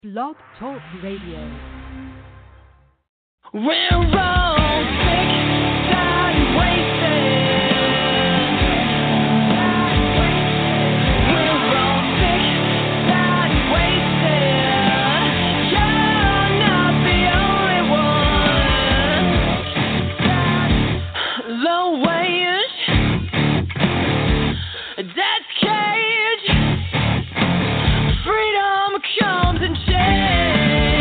Blog Talk Radio. We're all sick, time wasted. We're all sick, time wasted. You're not the only one. Low wage, death cage. Freedom comes in chains.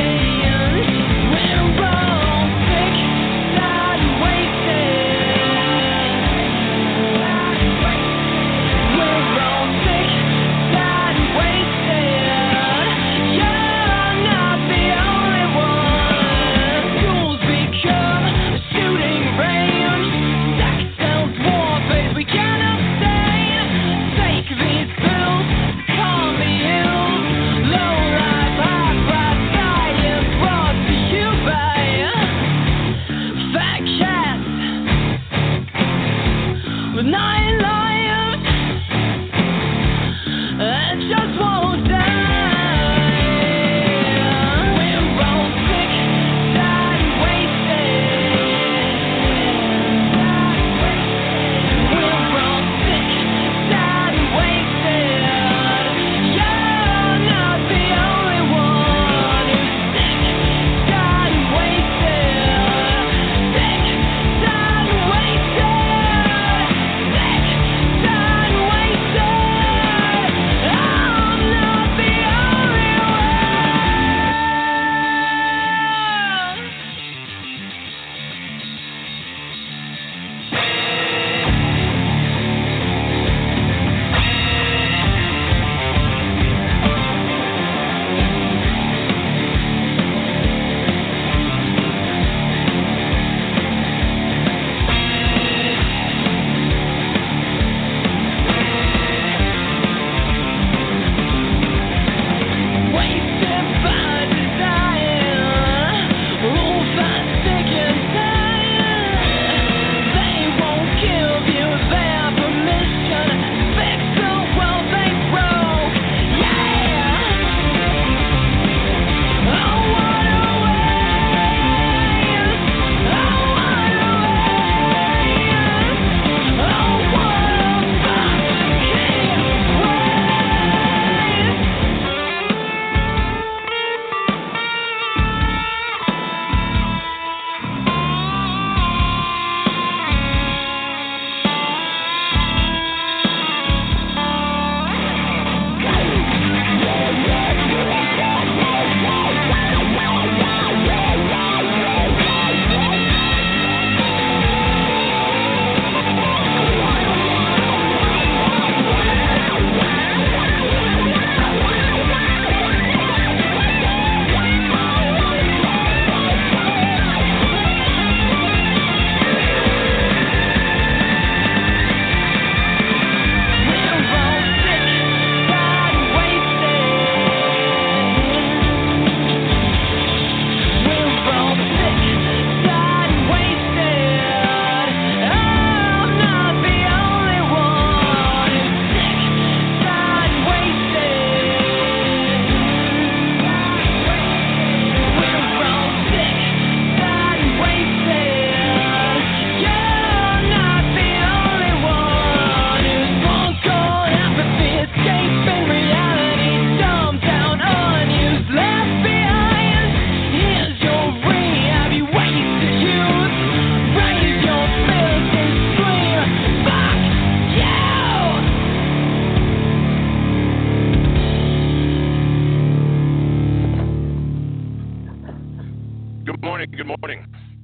Good morning.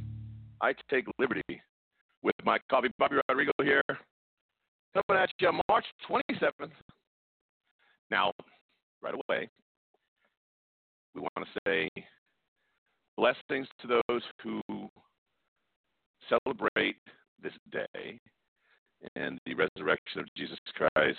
I take liberty with my coffee. Bobby Rodrigo here, coming at you March 27th. Now, right away, we want to say blessings to those who celebrate this day and the resurrection of Jesus Christ.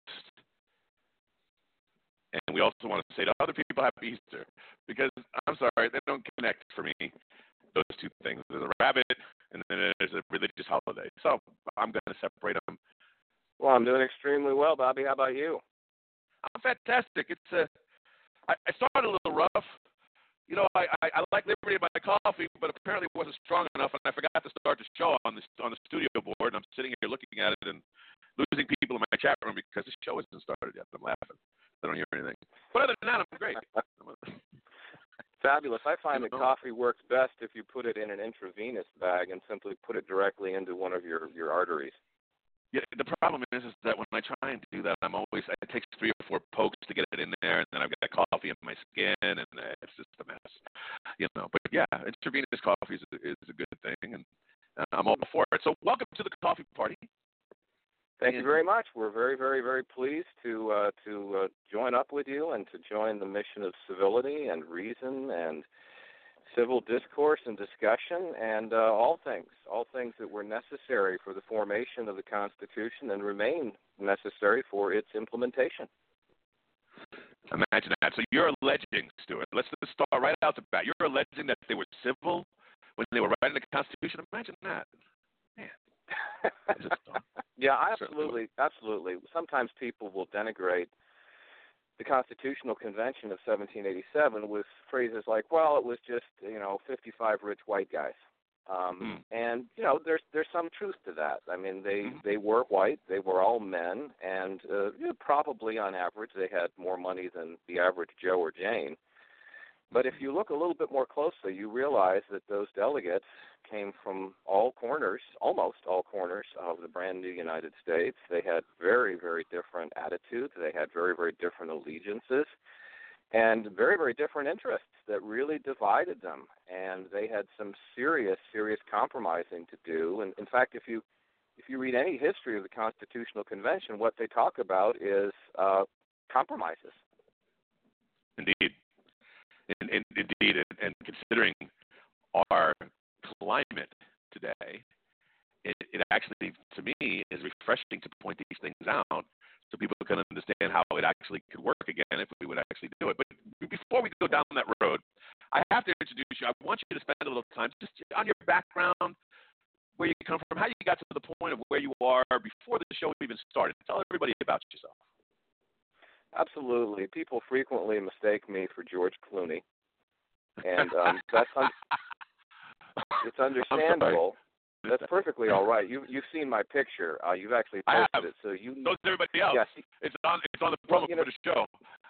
And we also want to say to other people, Happy Easter, because I'm sorry, they don't connect for me. Those two things. There's a rabbit, and then there's a religious holiday. So I'm going to separate them. Well, I'm doing extremely well, Bobby. How about you? I'm fantastic. I started a little rough I like Liberty in my coffee, but apparently it wasn't strong enough, and I forgot to start the show on the studio board, and I'm sitting here looking at it and losing people in my chat room because the show hasn't started yet. I'm laughing. I don't hear anything. But other than that, I'm great. Fabulous. I find that coffee works best if you put it in an intravenous bag and simply put it directly into one of your arteries. Yeah, the problem is that when I try and do that, it takes 3 or 4 pokes to get it in there, and then I've got coffee in my skin, and it's just a mess, But yeah, intravenous coffee is a good thing, and I'm all for it. So welcome to the coffee party. Thank you very much. We're very, very, very pleased to join up with you and to join the mission of civility and reason and civil discourse and discussion and all things that were necessary for the formation of the Constitution and remain necessary for its implementation. Imagine that. So you're alleging, Stuart, let's just start right out the bat. You're alleging that they were civil when they were writing the Constitution. Imagine that. Man. Yeah, absolutely. Sometimes people will denigrate the Constitutional Convention of 1787 with phrases like, well, it was just, 55 rich white guys. And, there's some truth to that. I mean, they were white, they were all men, and probably on average they had more money than the average Joe or Jane. But if you look a little bit more closely, you realize that those delegates came from all corners, almost all corners of the brand new United States. They had very, very different attitudes. They had very, very different allegiances and very, very different interests that really divided them. And they had some serious, serious compromising to do. And in fact, if you read any history of the Constitutional Convention, what they talk about is compromises. Indeed. Indeed, and considering our climate today, it actually, to me, is refreshing to point these things out so people can understand how it actually could work again if we would actually do it. But before we go down that road, I have to introduce you. I want you to spend a little time just on your background, where you come from, how you got to the point of where you are before the show even started. Tell everybody about yourself. Absolutely. People frequently mistake me for George Clooney, and it's understandable. That's perfectly all right. You've seen my picture. You've actually posted it, so you. So does everybody else. Yes. It's on the promo for the show.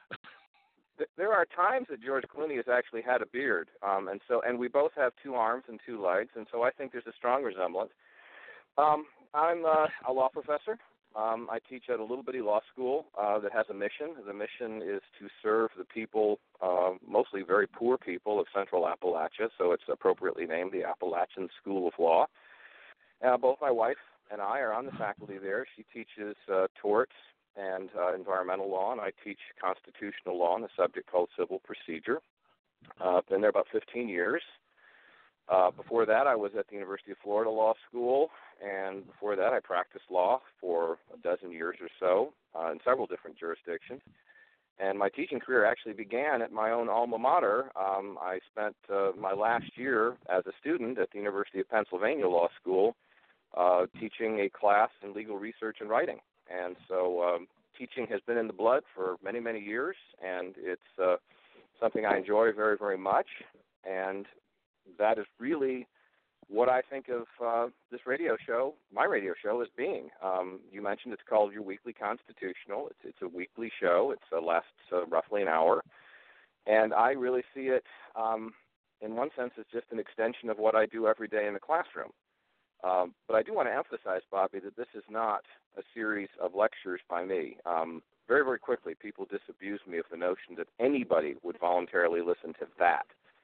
There are times that George Clooney has actually had a beard, and we both have 2 arms and 2 legs, and so I think there's a strong resemblance. I'm a law professor. I teach at a little bitty law school that has a mission. The mission is to serve the people, mostly very poor people of Central Appalachia, so it's appropriately named the Appalachian School of Law. Both my wife and I are on the faculty there. She teaches torts and environmental law, and I teach constitutional law on a subject called civil procedure. Been there about 15 years. Before that, I was at the University of Florida Law School, and before that, I practiced law for a dozen years or so in several different jurisdictions. And my teaching career actually began at my own alma mater. I spent my last year as a student at the University of Pennsylvania Law School teaching a class in legal research and writing. And so teaching has been in the blood for many, many years, and it's something I enjoy very, very much. And that is really what I think of this radio show, my radio show, as being. You mentioned it's called Your Weekly Constitutional. It's a weekly show. It lasts roughly an hour. And I really see it, in one sense, as just an extension of what I do every day in the classroom. But I do want to emphasize, Bobby, that this is not a series of lectures by me. Very, very quickly, people disabuse me of the notion that anybody would voluntarily listen to that.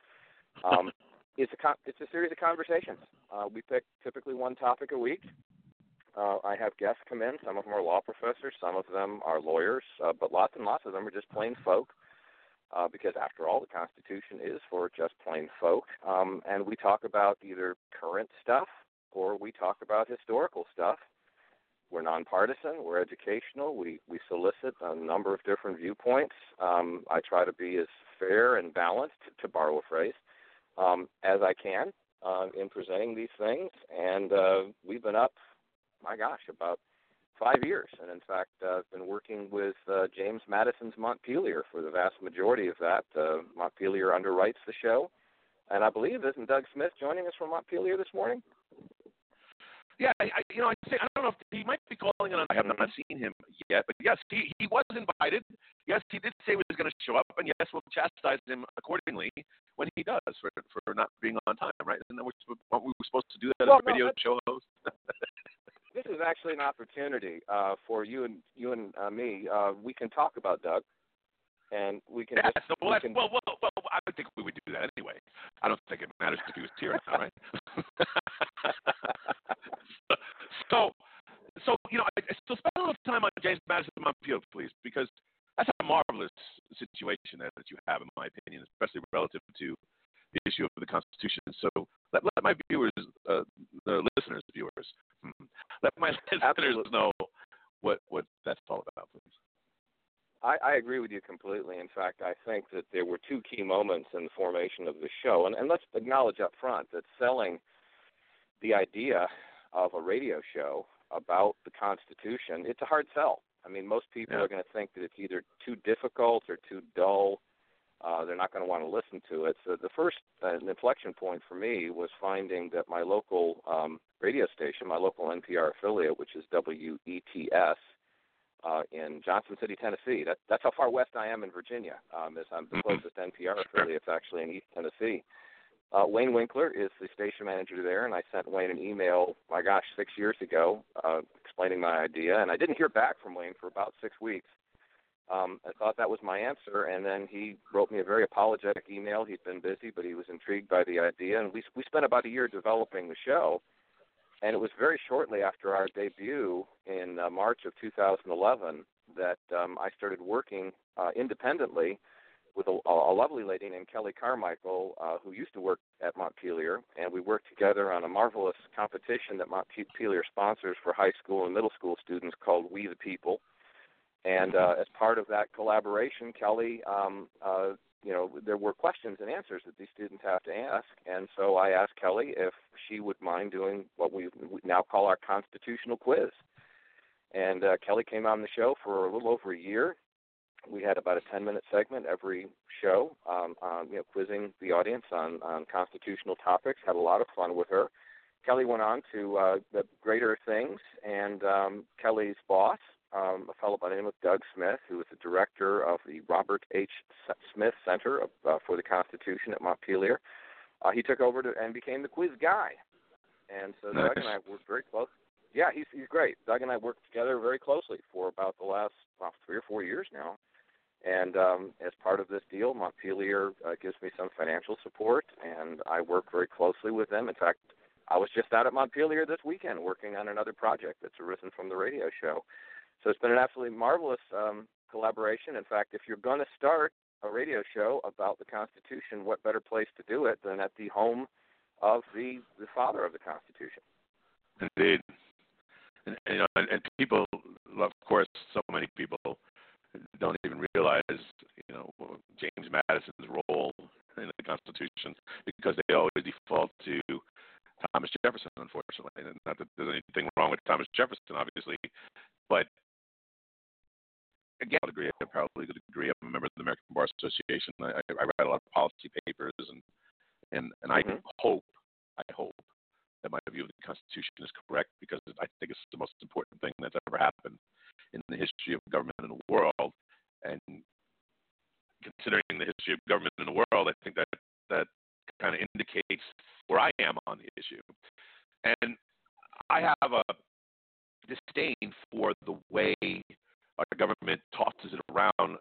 It's a series of conversations. We pick typically one topic a week. I have guests come in. Some of them are law professors. Some of them are lawyers. But lots and lots of them are just plain folk because, after all, the Constitution is for just plain folk. And we talk about either current stuff or we talk about historical stuff. We're nonpartisan. We're educational. We solicit a number of different viewpoints. I try to be as fair and balanced, to borrow a phrase, as I can in presenting these things. And we've been up, my gosh, about 5 years. And in fact, I've been working with James Madison's Montpelier for the vast majority of that. Montpelier underwrites the show. And I believe, isn't Doug Smith joining us from Montpelier this morning? Yeah, I don't know if he might be calling on. I have not seen him yet, but yes, he was invited. Yes, he did say he was going to show up, and yes, we'll chastise him accordingly when he does for not being on time, right? And then we were supposed to do that as a radio show host. This is actually an opportunity for you and me. We can talk about Doug, and we can. Yeah, well, I would think we would do that anyway. I don't think it matters if he was here or not, right? So so spend a little time on James Madison Montpelier, please, because that's a marvelous situation that you have, in my opinion, especially relative to the issue of the Constitution. So let my viewers, the listeners, let my listeners know what that's all about, please. I agree with you completely. In fact, I think that there were two key moments in the formation of the show. And let's acknowledge up front that selling the idea of a radio show about the Constitution, it's a hard sell. I mean, most people are going to think that it's either too difficult or too dull. They're not going to want to listen to it. So the first inflection point for me was finding that my local radio station, my local NPR affiliate, which is WETS, in Johnson City, Tennessee. That's how far west I am in Virginia. As I'm the closest NPR affiliate, it's actually in East Tennessee. Wayne Winkler is the station manager there, and I sent Wayne an email, 6 years ago, explaining my idea, and I didn't hear back from Wayne for about 6 weeks. I thought that was my answer, and then he wrote me a very apologetic email. He'd been busy, but he was intrigued by the idea, and we spent about a year developing the show. And it was very shortly after our debut in March of 2011 that I started working independently with a lovely lady named Kelly Carmichael, who used to work at Montpelier, and we worked together on a marvelous competition that Montpelier sponsors for high school and middle school students called We the People. And as part of that collaboration, Kelly, there were questions and answers that these students have to ask, and so I asked Kelly if she would mind doing what we now call our constitutional quiz. And Kelly came on the show for a little over a year. We had about a 10-minute segment every show, quizzing the audience on constitutional topics. Had a lot of fun with her. Kelly went on to the greater things, and Kelly's boss, a fellow by the name of Doug Smith, who is the director of the Robert H. Smith Center for the Constitution at Montpelier. He took over and became the quiz guy. And so Doug and I worked very close. Yeah, he's great. Doug and I worked together very closely for about the last 3 or 4 years now. And as part of this deal, Montpelier gives me some financial support, and I work very closely with them. In fact, I was just out at Montpelier this weekend working on another project that's arisen from the radio show. So it's been an absolutely marvelous collaboration. In fact, if you're going to start a radio show about the Constitution, what better place to do it than at the home of the father of the Constitution? Indeed. And people, of course, so many people don't even realize, James Madison's role in the Constitution, because they always default to Thomas Jefferson, unfortunately. And not that there's anything wrong with Thomas Jefferson, obviously, but again, I probably would agree. I'm a member of the American Bar Association. I write a lot of policy papers, and I hope that my view of the Constitution is correct, because I think it's the most important thing that's ever happened in the history of government in the world. And considering the history of government in the world, I think that kind of indicates where I am on the issue. And I have a disdain for the way our government tosses it around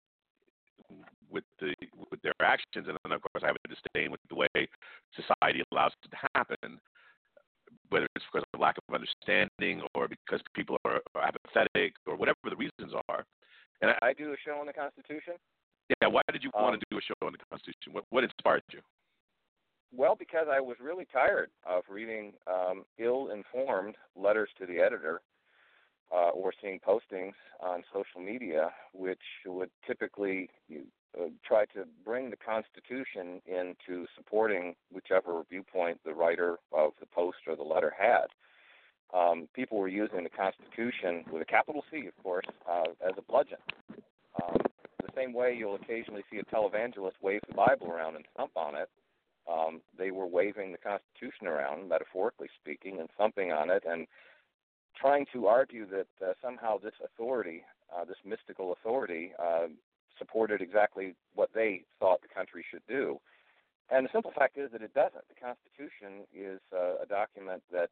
with their actions, and then of course I have a disdain with the way society allows it to happen, whether it's because of lack of understanding or because people are apathetic or whatever the reasons are. And I do a show on the Constitution. Yeah, why did you want to do a show on the Constitution? What inspired you? Well, because I was really tired of reading ill-informed letters to the editor or seeing postings on social media, which would typically try to bring the Constitution into supporting whichever viewpoint the writer of the post or the letter had. people were using the Constitution, with a capital C, of course, as a bludgeon. The same way you'll occasionally see a televangelist wave the Bible around and thump on it, they were waving the Constitution around, metaphorically speaking, and thumping on it, and trying to argue that somehow this authority, this mystical authority, supported exactly what they thought the country should do. And the simple fact is that it doesn't. The Constitution is a document that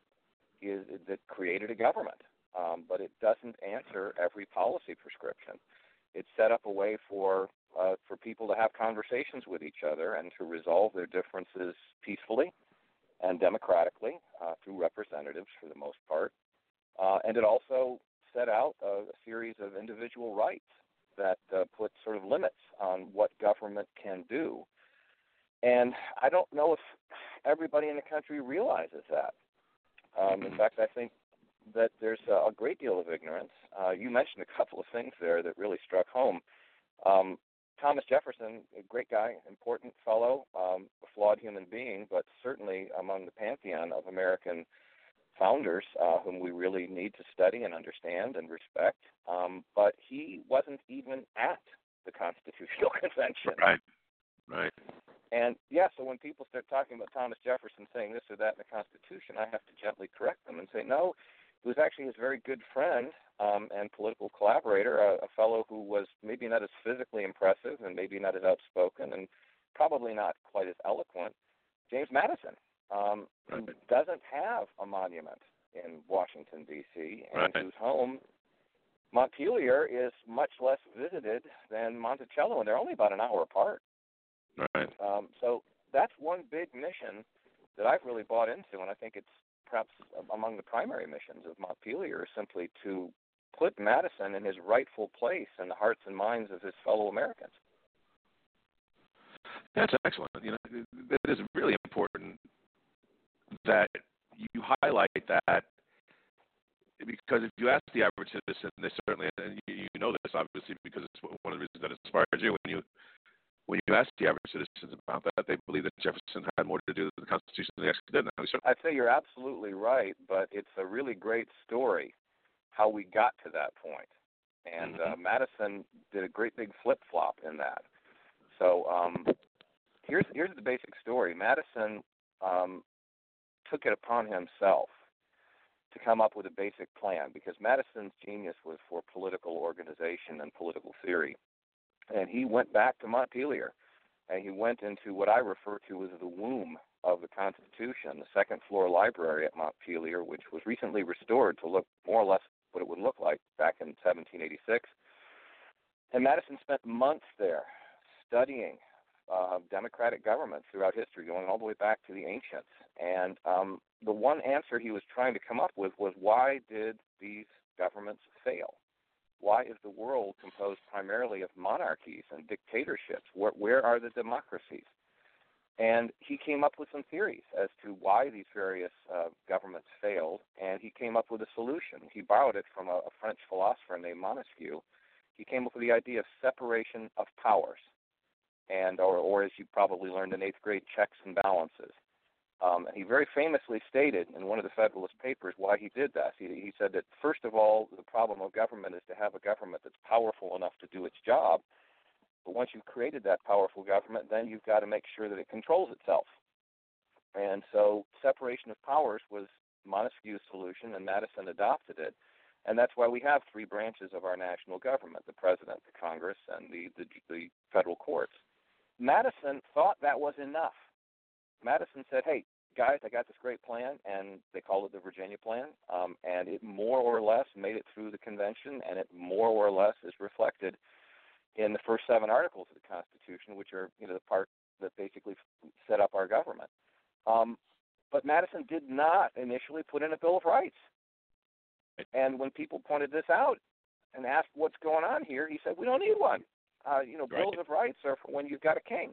that created a government, but it doesn't answer every policy prescription. It set up a way for people to have conversations with each other and to resolve their differences peacefully and democratically through representatives for the most part. And it also set out a series of individual rights that put sort of limits on what government can do. And I don't know if everybody in the country realizes that. In fact, I think that there's a great deal of ignorance. You mentioned a couple of things there that really struck home. Thomas Jefferson, a great guy, important fellow, a flawed human being, but certainly among the pantheon of American founders whom we really need to study and understand and respect. But he wasn't even at the Constitutional Convention. Right. And, so when people start talking about Thomas Jefferson saying this or that in the Constitution, I have to gently correct them and say, no, it was actually his very good friend and political collaborator, a fellow who was maybe not as physically impressive and maybe not as outspoken and probably not quite as eloquent, James Madison, who doesn't have a monument in Washington, D.C., and whose home, Montpelier, is much less visited than Monticello, and they're only about an hour apart. Right. So that's one big mission that I've really bought into, and I think it's perhaps among the primary missions of Montpelier, is simply to put Madison in his rightful place in the hearts and minds of his fellow Americans. That's excellent. It is really important that you highlight that, because if you ask the average citizen, they certainly, and you know this obviously because it's one of the reasons that inspires you, when you ask the average citizens about that, they believe that Jefferson had more to do with the Constitution than he actually did. I'd say you're absolutely right, but it's a really great story how we got to that point. And Madison did a great big flip-flop in that. So here's the basic story. Madison took it upon himself to come up with a basic plan, because Madison's genius was for political organization and political theory. And he went back to Montpelier, and he went into what I refer to as the womb of the Constitution, the second-floor library at Montpelier, which was recently restored to look more or less what it would look like back in 1786. And Madison spent months there studying democratic government throughout history, going all the way back to the ancients. And the one answer he was trying to come up with was, why did these governments fail? Why is the world composed primarily of monarchies and dictatorships? Where are the democracies? And he came up with some theories as to why these various governments failed, and he came up with a solution. He borrowed it from a French philosopher named Montesquieu. He came up with the idea of separation of powers, and or as you probably learned in 8th grade, checks and balances. He very famously stated in one of the Federalist Papers why he did that. He said that, first of all, the problem of government is to have a government that's powerful enough to do its job. But once you've created that powerful government, then you've got to make sure that it controls itself. And so separation of powers was Montesquieu's solution, and Madison adopted it. And that's why we have 3 branches of our national government: the president, the Congress, and the federal courts. Madison thought that was enough. Madison said, hey, guys, I got this great plan, and they called it the Virginia Plan, and it more or less made it through the convention, and it more or less is reflected in the first 7 articles of the Constitution, which are the part that basically set up our government. But Madison did not initially put in a Bill of Rights. And when people pointed this out and asked what's going on here, he said, we don't need one. Bills of Rights are for when you've got a king.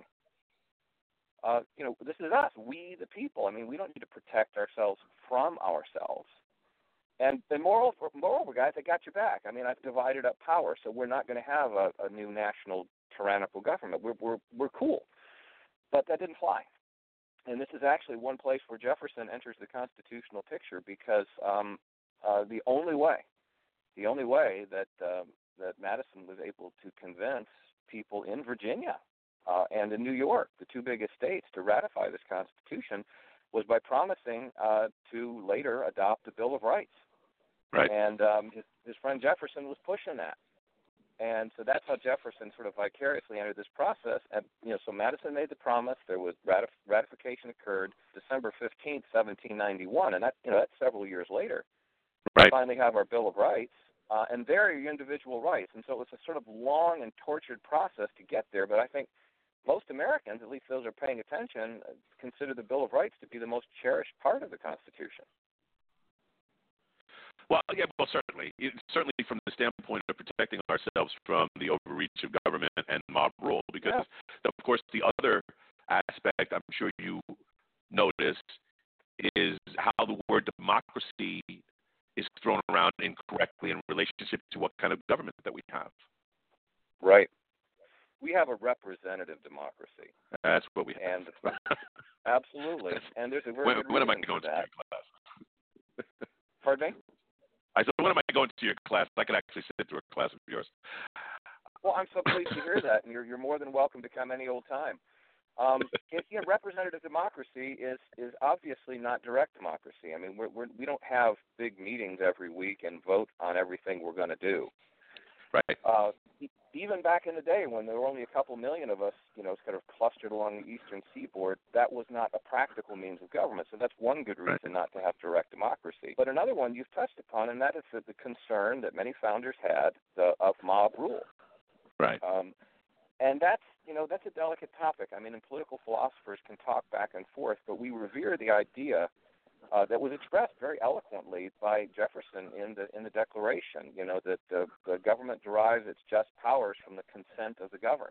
This is us, we the people. I mean, we don't need to protect ourselves from ourselves. And moreover, guys, I got your back. I mean, I've divided up power, so we're not going to have a new national tyrannical government. We're cool. But that didn't fly. And this is actually one place where Jefferson enters the constitutional picture, because the only way that Madison was able to convince people in Virginia and in New York, the two biggest states, to ratify this Constitution was by promising to later adopt a Bill of Rights. Right. And his friend Jefferson was pushing that. And so that's how Jefferson sort of vicariously entered this process. And, so Madison made the promise. There was ratification occurred December 15th, 1791, and that's several years later. Right. We finally have our Bill of Rights, and there are your individual rights. And so it was a sort of long and tortured process to get there, but I think most Americans, at least those who are paying attention, consider the Bill of Rights to be the most cherished part of the Constitution. Well, certainly. Certainly from the standpoint of protecting ourselves from the overreach of government and mob rule, because, of course, the other aspect I'm sure you noticed is how the word democracy is thrown around incorrectly in relationship to what kind of government that we have. Right. We have a representative democracy. That's what we have. And absolutely. And there's a very good when am I reason going for to that. your class? Pardon me? I said, when am I going to your class? I could actually sit through a class of yours. Well, I'm so pleased to hear that, and you're more than welcome to come any old time. Representative democracy is obviously not direct democracy. I mean, we don't have big meetings every week and vote on everything we're going to do. Right. Even back in the day when there were only a couple million of us, kind of clustered along the eastern seaboard, that was not a practical means of government. So that's one good reason not to have direct democracy. But another one you've touched upon, and that is the concern that many founders had of mob rule. Right. And that's a delicate topic. I mean, and political philosophers can talk back and forth, but we revere the idea that was expressed very eloquently by Jefferson in the Declaration. That the government derives its just powers from the consent of the governed.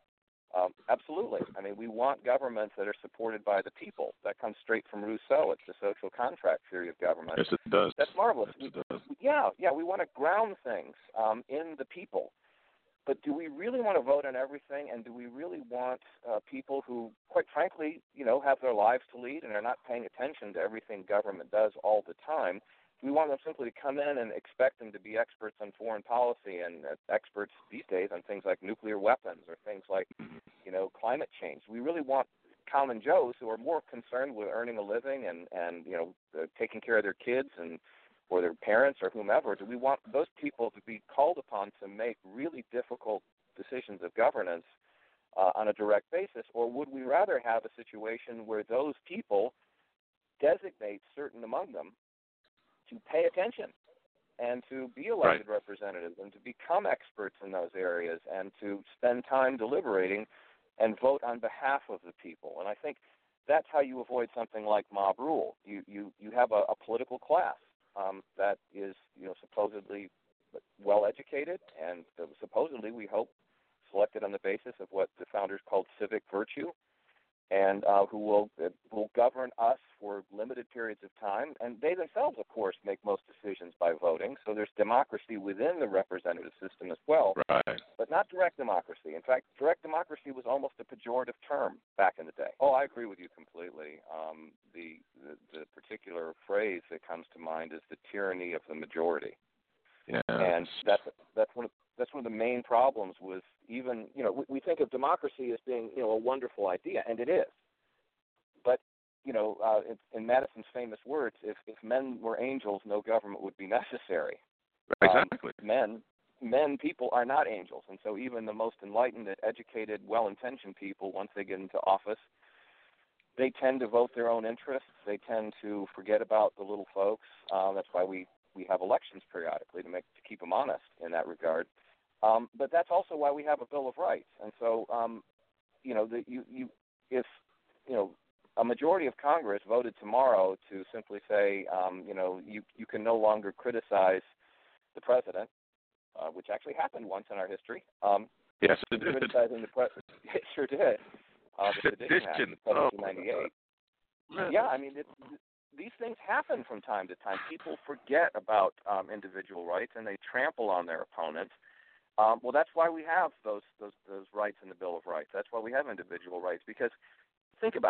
Absolutely. I mean, we want governments that are supported by the people. That comes straight from Rousseau. It's the social contract theory of government. Yes, it does. That's marvelous. Yes, it does. Yeah. We want to ground things in the people. But do we really want to vote on everything? And do we really want people who, quite frankly, have their lives to lead and are not paying attention to everything government does all the time? Do we want them simply to come in and expect them to be experts on foreign policy and experts these days on things like nuclear weapons or things like, climate change? We really want common Joes who are more concerned with earning a living and taking care of their kids or their parents or whomever. Do we want those people to be called upon to make really difficult decisions of governance on a direct basis? Or would we rather have a situation where those people designate certain among them to pay attention and to be elected representatives and to become experts in those areas and to spend time deliberating and vote on behalf of the people? And I think that's how you avoid something like mob rule. You have a political class that is, supposedly well-educated and supposedly, we hope, selected on the basis of what the founders called civic virtue, and who will govern us for limited periods of time. And they themselves, of course, make most decisions by voting. So there's democracy within the representative system as well, but not direct democracy. In fact, direct democracy was almost a pejorative term back in the day. Oh, I agree with you completely. The particular phrase that comes to mind is the tyranny of the majority. Yeah. And that's one of the main problems with even, we think of democracy as being, a wonderful idea, and it is. But, in Madison's famous words, if men were angels, no government would be necessary. Exactly. People are not angels, and so even the most enlightened, educated, well-intentioned people, once they get into office, they tend to vote their own interests. They tend to forget about the little folks. That's why we have elections periodically to keep them honest in that regard. But that's also why we have a Bill of Rights. And so, if a majority of Congress voted tomorrow to simply say, you can no longer criticize the president, which actually happened once in our history. Yes, it did. Criticizing the president, it sure did. Sedition. 1798. Yeah, I mean, these things happen from time to time. People forget about individual rights and they trample on their opponents. Well, that's why we have those rights in the Bill of Rights. That's why we have individual rights. Because think about it: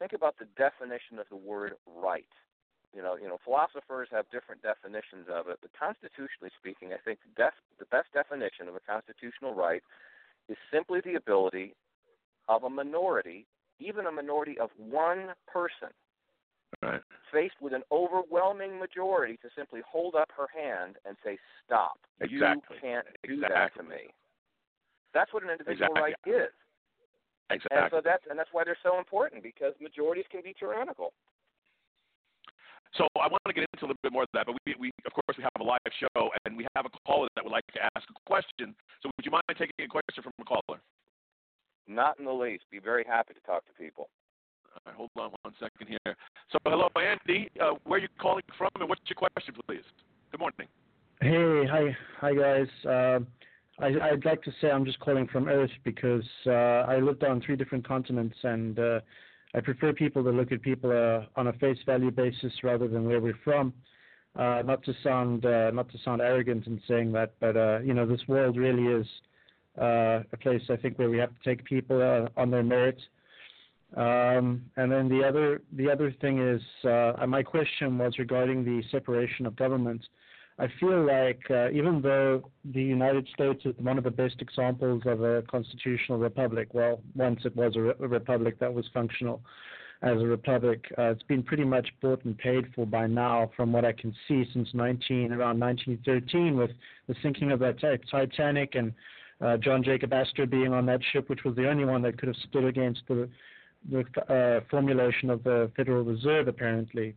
think about the definition of the word right. Philosophers have different definitions of it, but constitutionally speaking, I think the best definition of a constitutional right is simply the ability of a minority, even a minority of one person, right, faced with an overwhelming majority, to simply hold up her hand and say, stop. Exactly. You can't do that to me. That's what an individual right is. Exactly. And that's why they're so important, because majorities can be tyrannical. So I want to get into a little bit more of that, but we of course we have a live show and we have a caller that would like to ask a question. So would you mind taking a question from a caller? Not in the least. Be very happy to talk to people. All right, hold on 1 second here. So hello, Andy. Where are you calling from, and what's your question, please? Good morning. Hey, hi guys. I'd like to say I'm just calling from Earth because I lived on 3 different continents, and I prefer people to look at people on a face value basis rather than where we're from. Not to sound arrogant in saying that, but this world really is a place, I think, where we have to take people on their merit. And then the other thing is, my question was regarding the separation of government. I feel like even though the United States is one of the best examples of a constitutional republic, well, once it was a republic that was functional as a republic, it's been pretty much bought and paid for by now, from what I can see, since around 1913, with the sinking of that Titanic and John Jacob Astor being on that ship, which was the only one that could have stood against the formulation of the Federal Reserve, apparently.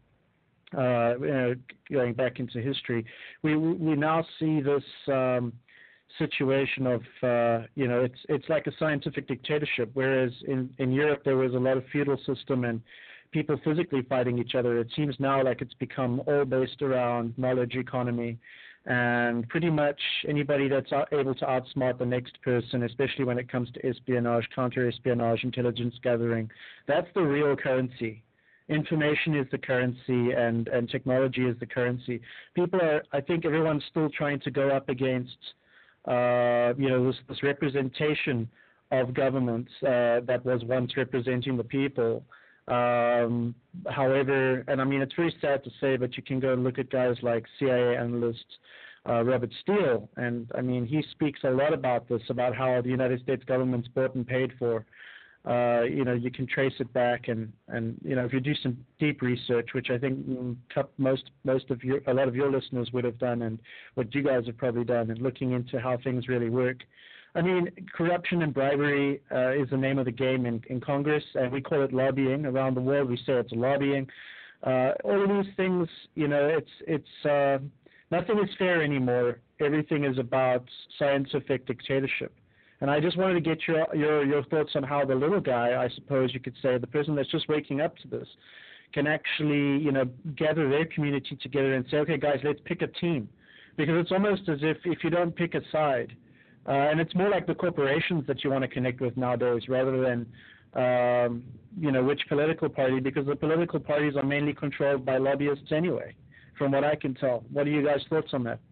Going back into history, we now see this situation of it's like a scientific dictatorship. Whereas in Europe there was a lot of feudal system and people physically fighting each other. It seems now like it's become all based around knowledge economy, and pretty much anybody that's able to outsmart the next person, especially when it comes to espionage, counter-espionage, intelligence gathering, that's the real currency. Information is the currency, and technology is the currency. I think everyone's still trying to go up against, this representation of governments that was once representing the people. However, and I mean, it's very sad to say, but you can go and look at guys like CIA analyst Robert Steele, and I mean, he speaks a lot about this, about how the United States government's bought and paid for. You can trace it back, and if you do some deep research, which I think a lot of your listeners would have done, and what you guys have probably done, and looking into how things really work. I mean, corruption and bribery is the name of the game in Congress, and we call it lobbying. Around the world, we say it's lobbying. All of these things, it's nothing is fair anymore. Everything is about scientific dictatorship. And I just wanted to get your thoughts on how the little guy, I suppose you could say, the person that's just waking up to this, can actually, gather their community together and say, okay, guys, let's pick a team. Because it's almost as if you don't pick a side, and it's more like the corporations that you want to connect with nowadays rather than, which political party, because the political parties are mainly controlled by lobbyists anyway, from what I can tell. What are you guys' thoughts on that?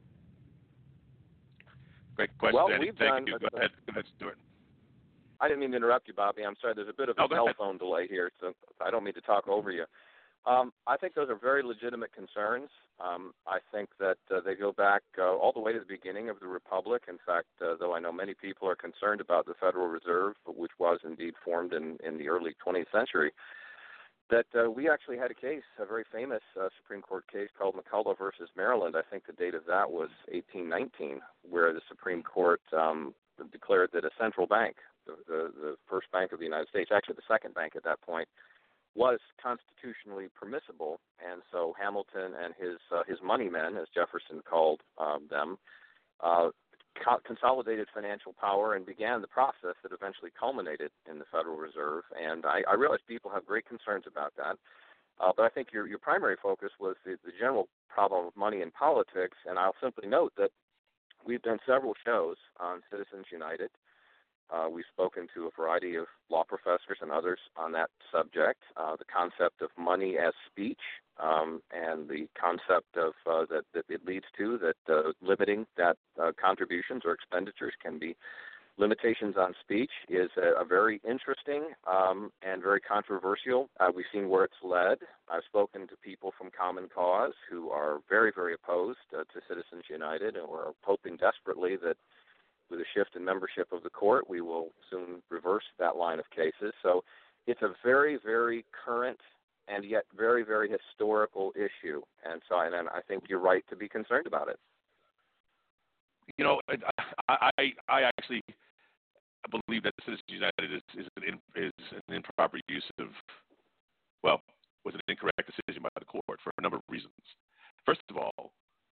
Great question, well, Andy. Thank you. Go ahead, Stuart. I didn't mean to interrupt you, Bobby. I'm sorry. There's a bit of a telephone delay here, so I don't mean to talk over you. I think those are very legitimate concerns. I think that they go back all the way to the beginning of the Republic. In fact, though I know many people are concerned about the Federal Reserve, which was indeed formed in the early 20th century, that we actually had a case, a very famous Supreme Court case called McCullough versus Maryland. I think the date of that was 1819, where the Supreme Court declared that a central bank, the first bank of the United States, actually the second bank at that point, was constitutionally permissible. And so Hamilton and his money men, as Jefferson called them, consolidated financial power and began the process that eventually culminated in the Federal Reserve. And I realize people have great concerns about that. But I think your primary focus was the general problem of money in politics. And I'll simply note that we've done several shows on Citizens United. We've spoken to a variety of law professors and others on that subject, the concept of money as speech, and the concept of that it leads to, that limiting that contributions or expenditures can be limitations on speech is a very interesting and very controversial. We've seen where it's led. I've spoken to people from Common Cause who are very, very opposed to Citizens United and are hoping desperately that with a shift in membership of the court, we will soon reverse that line of cases. So it's a very, very current and yet very, very historical issue. And so I think you're right to be concerned about it. You know, I actually believe that Citizens United is an improper use of, well, was an incorrect decision by the court for a number of reasons. First of all,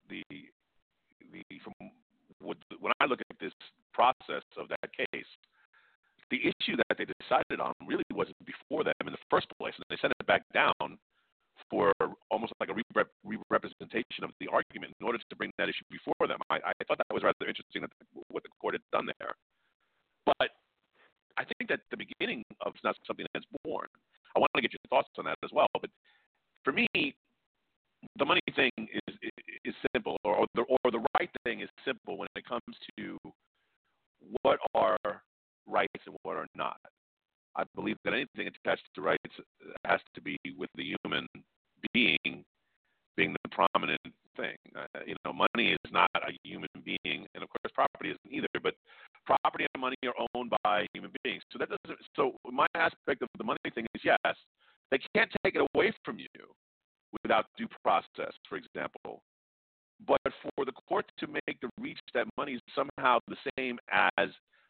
when I look at this process of that case, the issue that they decided on really wasn't before them in the first place, and they sent it back down for almost like a re-representation of the argument in order to bring that issue before them. I thought that was rather interesting what the court had done there. But I think that the beginning of it's not something that's born. I want to get your thoughts on that as well. But for me, the money thing is simple, or the right thing is simple when it comes to what are rights and what are not. I believe that anything attached to rights has to be with the human being being the prominent thing. Money is not a human being, and of course, property isn't either. But property and money are owned by human beings. So my aspect of the money thing is yes, they can't take it away from you without due process, for example. But for the court to make the reach that money is somehow the same as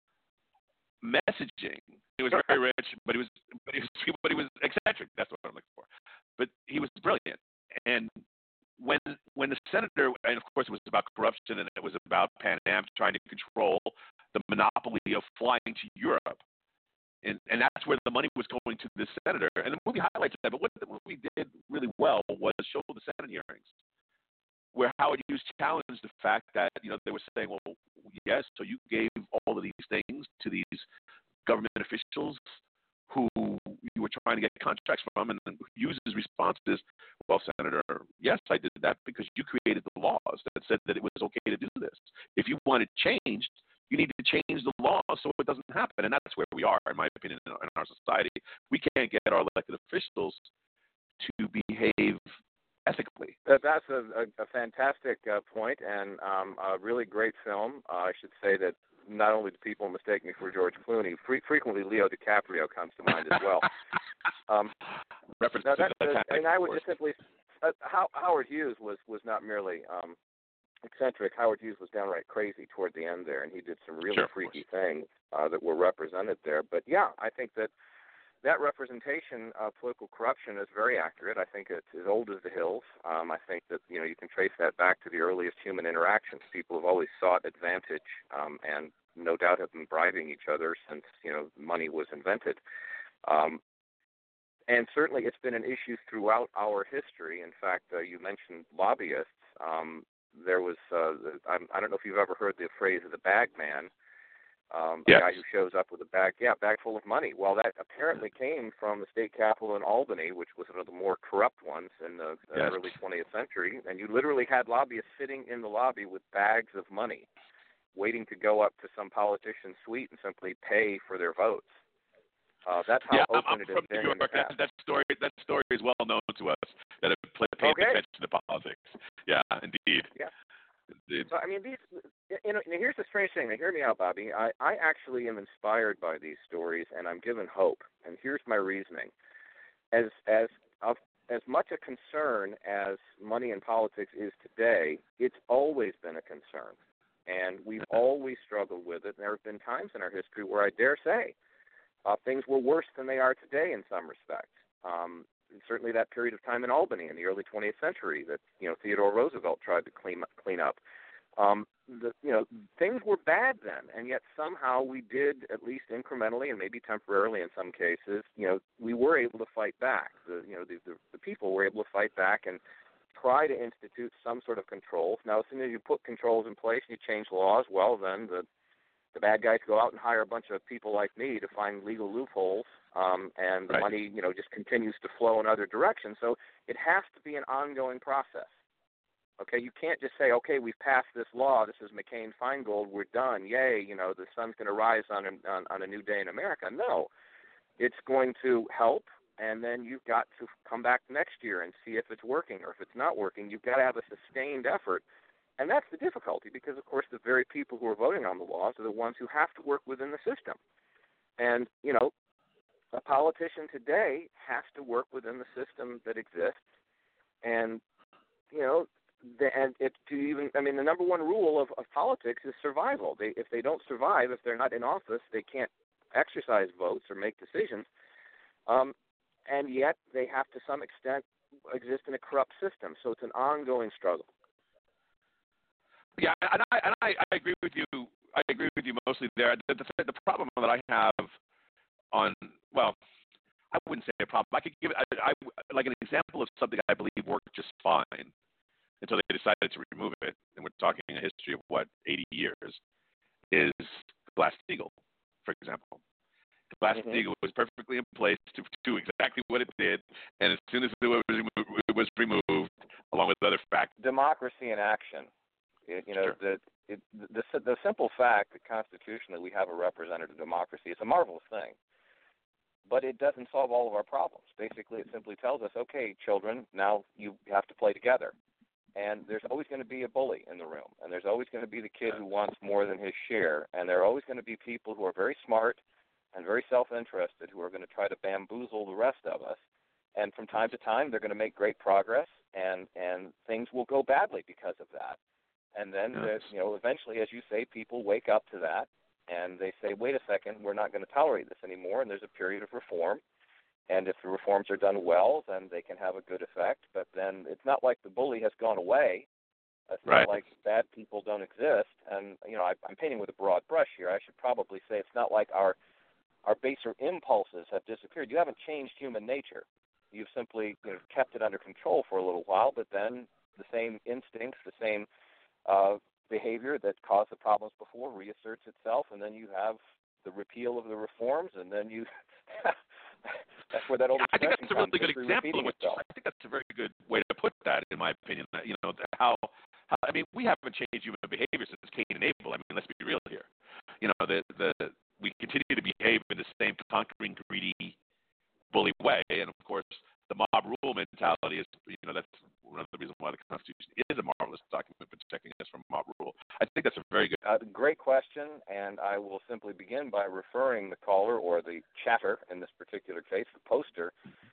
messaging. He was very rich, but he was eccentric. That's what I'm looking for. But he was brilliant. And when the senator, and of course it was about corruption, and it was about Pan Am trying to control the monopoly of flying to Europe, and that's where the money was going to the senator. And the movie highlights that. But what the movie did really well was show the Senate hearings, where Howard Hughes challenged the fact that they were saying, well, yes, so you gave all of these things to these government officials who you were trying to get contracts from, and then Hughes' response is, well, Senator, yes, I did that because you created the laws that said that it was okay to do this. If you want it changed, you need to change the law so it doesn't happen, and that's where we are, in my opinion, in our society. We can't get our elected officials to behave ethically. That's a fantastic point, and a really great film. I should say that not only do people mistake me for George Clooney, frequently Leo DiCaprio comes to mind as well. Reference now to that, and I would just simply, Howard Hughes was not merely eccentric. Howard Hughes was downright crazy toward the end there, and he did some really freaky things that were represented there. But yeah, I think that representation of political corruption is very accurate. I think it's as old as the hills. I think that you can trace that back to the earliest human interactions. People have always sought advantage, and no doubt have been bribing each other since money was invented. And certainly, it's been an issue throughout our history. In fact, you mentioned lobbyists. There was I don't know if you've ever heard the phrase "the bag man." Yes. The guy who shows up with a bag full of money. Well, that apparently came from the state capitol in Albany, which was one of the more corrupt ones in the early 20th century. And you literally had lobbyists sitting in the lobby with bags of money, waiting to go up to some politician's suite and simply pay for their votes. That's how open it has been in the past. That story is well known to us, that it paid attention to politics. Yeah, indeed. Yeah. So, I mean, here's the strange thing. Now, hear me out, Bobby. I actually am inspired by these stories, and I'm given hope. And here's my reasoning. As much a concern as money in politics is today, it's always been a concern. And we've always struggled with it. And there have been times in our history where I dare say things were worse than they are today in some respects. Certainly that period of time in Albany in the early 20th century that Theodore Roosevelt tried to clean up. Things were bad then, and yet somehow we did, at least incrementally and maybe temporarily in some cases, we were able to fight back. The people were able to fight back and try to institute some sort of controls. Now, as soon as you put controls in place and you change laws, well, then the bad guys go out and hire a bunch of people like me to find legal loopholes, and the money, just continues to flow in other directions. So it has to be an ongoing process. Okay, you can't just say, okay, we've passed this law. This is McCain-Feingold. We're done. Yay! The sun's going to rise on a new day in America. No, it's going to help, and then you've got to come back next year and see if it's working, or if it's not working. You've got to have a sustained effort, and that's the difficulty because, of course, the very people who are voting on the laws are the ones who have to work within the system. And a politician today has to work within the system that exists, and the number one rule of politics is survival. If they don't survive, if they're not in office, they can't exercise votes or make decisions, and yet they have to some extent exist in a corrupt system. So it's an ongoing struggle. Yeah, and I agree with you. I agree with you mostly there. The problem that I have I wouldn't say a problem. I could give it like an example of something I believe worked just fine until they decided to remove it. And we're talking a history of 80 years. Is Glass-Steagall, for example. Glass-Steagall was perfectly in place to do exactly what it did, and as soon as it was removed, along with other factors. Democracy in action. Sure. The simple fact that constitutionally we have a representative democracy is a marvelous thing, but it doesn't solve all of our problems. Basically, it simply tells us, okay, children, now you have to play together. And there's always going to be a bully in the room, and there's always going to be the kid who wants more than his share, and there are always going to be people who are very smart and very self-interested who are going to try to bamboozle the rest of us. And from time to time, they're going to make great progress, and things will go badly because of that. And then, eventually, as you say, people wake up to that, and they say, wait a second, we're not going to tolerate this anymore, and there's a period of reform. And if the reforms are done well, then they can have a good effect. But then it's not like the bully has gone away. It's not like bad people don't exist. And, I'm painting with a broad brush here. I should probably say it's not like our baser impulses have disappeared. You haven't changed human nature. You've simply kept it under control for a little while, but then the same instincts, the same behavior that caused the problems before reasserts itself, and then you have the repeal of the reforms, and then you that's where that old I think expression that's a really comes, good example of I think that's a very good way to put that, in my opinion. How we haven't changed human behavior since Cain and Abel. Let's be real here. We continue to behave in the same conquering, greedy, bully way, and of course, the mob rule mentality is, that's one of the reasons why the Constitution is a marvelous document for protecting us from mob rule. I think that's a very good. Great question, and I will simply begin by referring the caller, or the chatter in this particular case, the poster,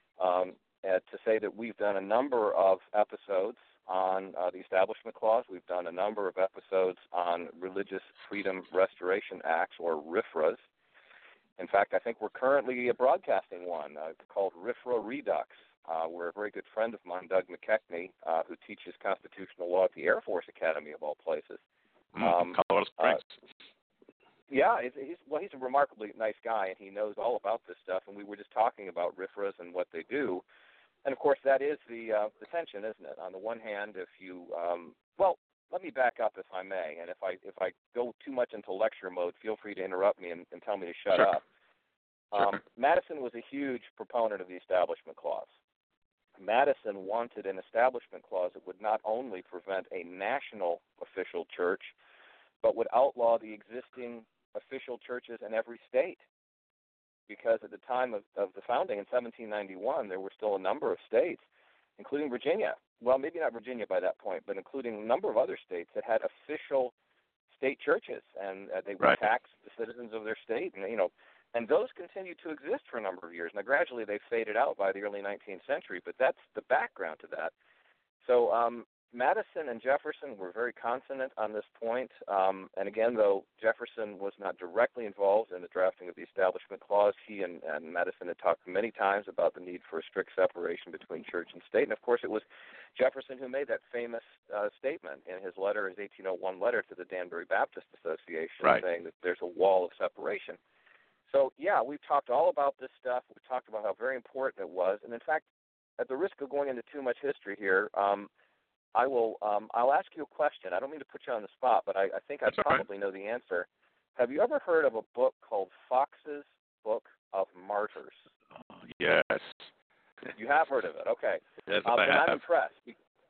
to say that we've done a number of episodes on the Establishment Clause. We've done a number of episodes on Religious Freedom Restoration Acts, or RFRAs. In fact, I think we're currently broadcasting one called RFRA Redux, where a very good friend of mine, Doug McKechnie, who teaches constitutional law at the Air Force Academy, of all places. Colorado Springs. Yeah, he's a remarkably nice guy, and he knows all about this stuff, and we were just talking about RFRAs and what they do. And, of course, that is the tension, isn't it? On the one hand, if you let me back up, if I may, and if I go too much into lecture mode, feel free to interrupt me and tell me to shut up. Madison was a huge proponent of the Establishment Clause. Madison wanted an Establishment Clause that would not only prevent a national official church, but would outlaw the existing official churches in every state. Because at the time of the founding in 1791, there were still a number of states, including Virginia. Well, maybe not Virginia by that point, but including a number of other states that had official state churches, and they would tax the citizens of their state, and those continued to exist for a number of years. Now, gradually they faded out by the early 19th century, but that's the background to that. So Madison and Jefferson were very consonant on this point. And again, though Jefferson was not directly involved in the drafting of the Establishment Clause, he and Madison had talked many times about the need for a strict separation between church and state. And, of course, it was Jefferson who made that famous statement in his 1801 letter to the Danbury Baptist Association, saying that there's a wall of separation. So, yeah, we've talked all about this stuff. We've talked about how very important it was. And, in fact, at the risk of going into too much history here, I'll ask you a question. I don't mean to put you on the spot, but I think I probably know the answer. Have you ever heard of a book called Fox's Book of Martyrs? Yes. You have heard of it, okay. Yes, I'm impressed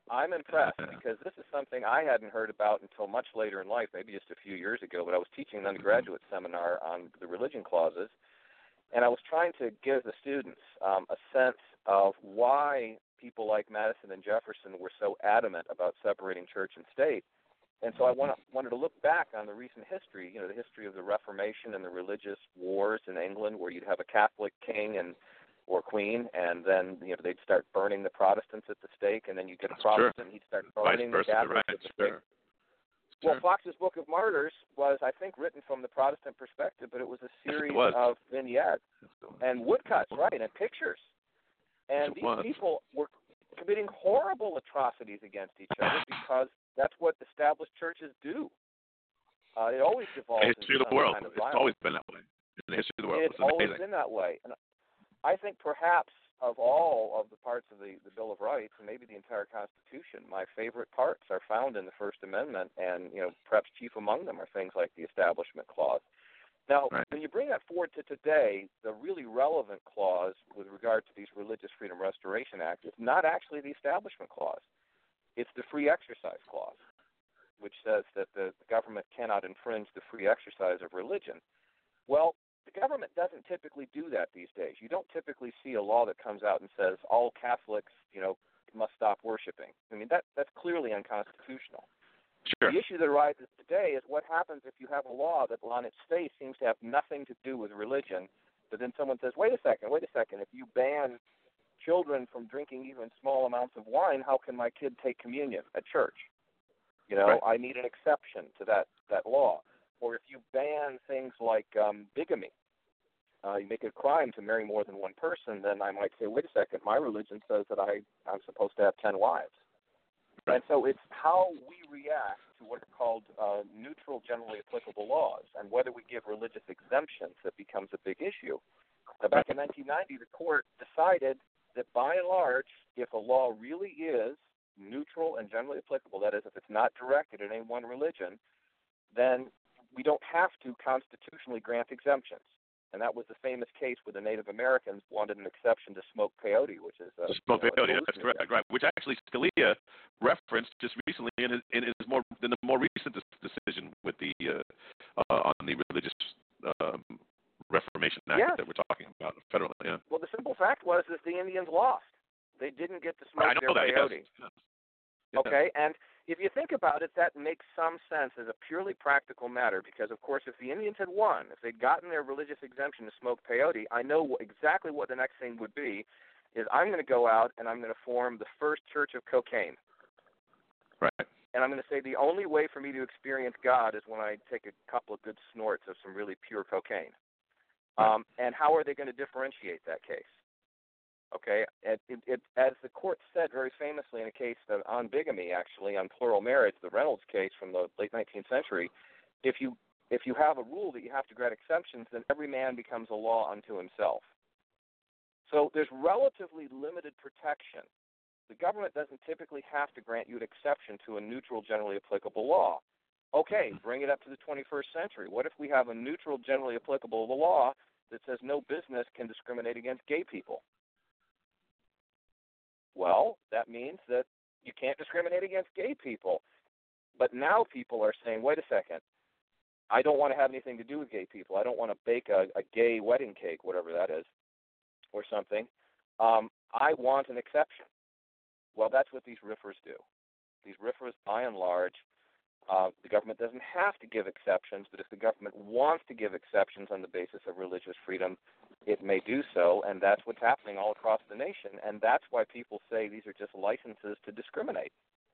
I'm impressed because this is something I hadn't heard about until much later in life, maybe just a few years ago, but I was teaching an undergraduate seminar on the religion clauses, and I was trying to give the students a sense of why people like Madison and Jefferson were so adamant about separating church and state. And so I wanted to look back on the recent history, the history of the Reformation and the religious wars in England, where you'd have a Catholic king or queen, and then they'd start burning the Protestants at the stake, and then you get a Protestant, he'd start burning the Catholics at the stake. Well, Fox's Book of Martyrs was, I think, written from the Protestant perspective, but it was a series of vignettes and woodcuts, right, and pictures. And these people were committing horrible atrocities against each other because that's what established churches do. It always devolves into history of the world. Kind of it's always been that way. In the history of the world. It's always been that way. And I think perhaps of all of the parts of the Bill of Rights, and maybe the entire Constitution, my favorite parts are found in the First Amendment, and perhaps chief among them are things like the Establishment Clause. Now, when you bring that forward to today, the really relevant clause with regard to these Religious Freedom Restoration Act is not actually the Establishment Clause. It's the Free Exercise Clause, which says that the government cannot infringe the free exercise of religion. Well, the government doesn't typically do that these days. You don't typically see a law that comes out and says all Catholics, must stop worshiping. I mean, that's clearly unconstitutional. Sure. The issue that arises today is what happens if you have a law that on its face seems to have nothing to do with religion, but then someone says, wait a second, if you ban children from drinking even small amounts of wine, how can my kid take communion at church? I need an exception to that law. Or if you ban things like bigamy, you make it a crime to marry more than one person, then I might say, wait a second, my religion says that I'm supposed to have 10 wives. Right. And so it's how we react to what are called neutral, generally applicable laws, and whether we give religious exemptions that becomes a big issue. Now, back in 1990, the court decided that by and large, if a law really is neutral and generally applicable, that is, if it's not directed at any one religion, then we don't have to constitutionally grant exemptions. And that was the famous case where the Native Americans wanted an exception to smoke peyote, which is smoke peyote. That's correct, right? Which actually Scalia referenced just recently in the more recent decision with the on the Religious Reformation Act that we're talking about federally. Yeah. Well, the simple fact was that the Indians lost. They didn't get to smoke their peyote. Yes. Okay, and if you think about it, that makes some sense as a purely practical matter because, of course, if the Indians had won, if they'd gotten their religious exemption to smoke peyote, I know exactly what the next thing would be, is I'm going to go out and I'm going to form the first church of cocaine. Right. And I'm going to say the only way for me to experience God is when I take a couple of good snorts of some really pure cocaine. And how are they going to differentiate that case? Okay, as the court said very famously in a case on bigamy, actually, on plural marriage, the Reynolds case from the late 19th century, if you have a rule that you have to grant exceptions, then every man becomes a law unto himself. So there's relatively limited protection. The government doesn't typically have to grant you an exception to a neutral, generally applicable law. Okay, bring it up to the 21st century. What if we have a neutral, generally applicable law that says no business can discriminate against gay people? Well, that means that you can't discriminate against gay people. But now people are saying, wait a second, I don't want to have anything to do with gay people. I don't want to bake a gay wedding cake, whatever that is, or something. I want an exception. Well, that's what these RFRAs do. These RFRAs, by and large, the government doesn't have to give exceptions, but if the government wants to give exceptions on the basis of religious freedom, it may do so, and that's what's happening all across the nation, and that's why people say these are just licenses to discriminate.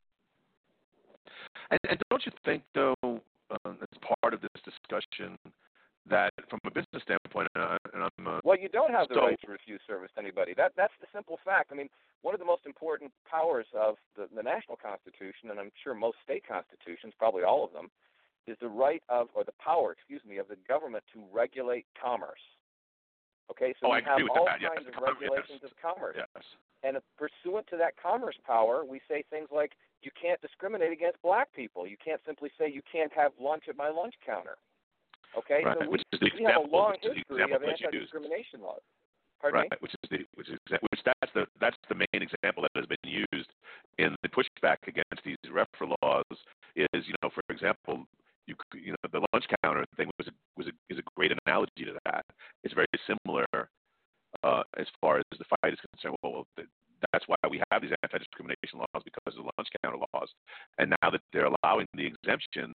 And don't you think, though, as part of this discussion, that from a business standpoint, well, you don't have the right to refuse service to anybody. That's the simple fact. I mean, one of the most important powers of the national constitution, and I'm sure most state constitutions, probably all of them, is the right of, or the power, of the government to regulate commerce. Okay, so we have all kinds of regulations of commerce. Yes. And pursuant to that commerce power, we say things like, you can't discriminate against black people. You can't simply say you can't have lunch at my lunch counter. Okay, right. so we have a long history of anti-discrimination laws. Pardon me? Which that's the main example that has been used And the pushback against these RFRA laws is, for example, the lunch counter thing is a great analogy to that. It's very similar as far as the fight is concerned. Well, that's why we have these anti-discrimination laws, because of the lunch counter laws. And now that they're allowing the exemption,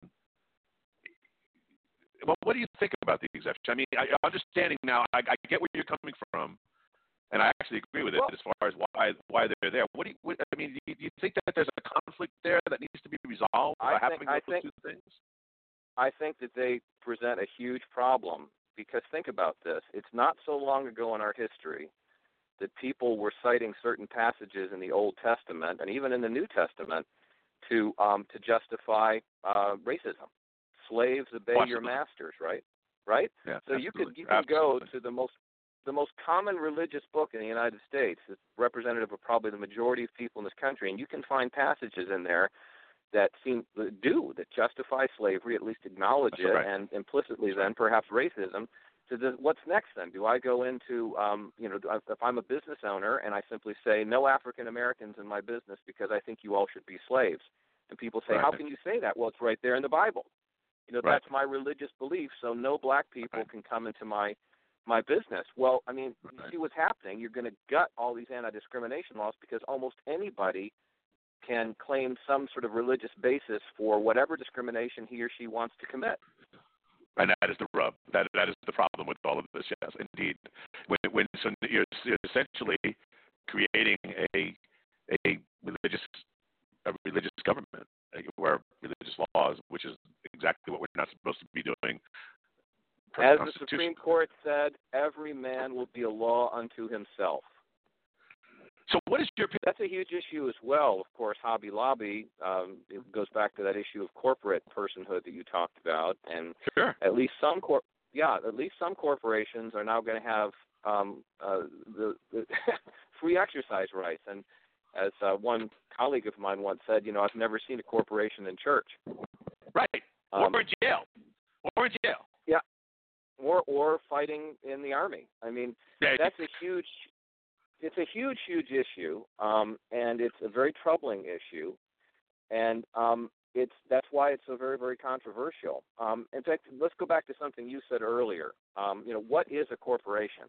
well, what do you think about the exemption? I mean, understanding now, I get where you're coming from, and I actually agree with it as far as why they're there. Do you think that there's a conflict there that needs to be resolved by having those two things? I think that they present a huge problem, because think about this. It's not so long ago in our history that people were citing certain passages in the Old Testament and even in the New Testament to justify racism. Slaves obey your masters, right? Right? Yeah, so you can go to the most common religious book in the United States. It's representative of probably the majority of people in this country, and you can find passages in there that justify slavery, at least acknowledge it, and implicitly then perhaps racism. So what's next then? Do I go into, if I'm a business owner and I simply say no African Americans in my business because I think you all should be slaves? And people say, how can you say that? Well, it's right there in the Bible. That's my religious belief, so no black people can come into my business. Well, I mean, you see what's happening. You're going to gut all these anti-discrimination laws because almost anybody can claim some sort of religious basis for whatever discrimination he or she wants to commit. And that is the rub. That is the problem with all of this. Yes, indeed. So you're essentially creating a religious government where religious laws, which is exactly what we're not supposed to be doing. As the Supreme Court said, every man will be a law unto himself. So what is your opinion? That's a huge issue as well. Of course, Hobby Lobby, it goes back to that issue of corporate personhood that you talked about, and at least some corporations are now going to have the free exercise rights. And as one colleague of mine once said, I've never seen a corporation in church. Right. Or in jail. Yeah. Or fighting in the army. I mean, that's a huge. It's a huge, huge issue, and it's a very troubling issue, and that's why it's so very, very controversial. In fact, let's go back to something you said earlier. What is a corporation?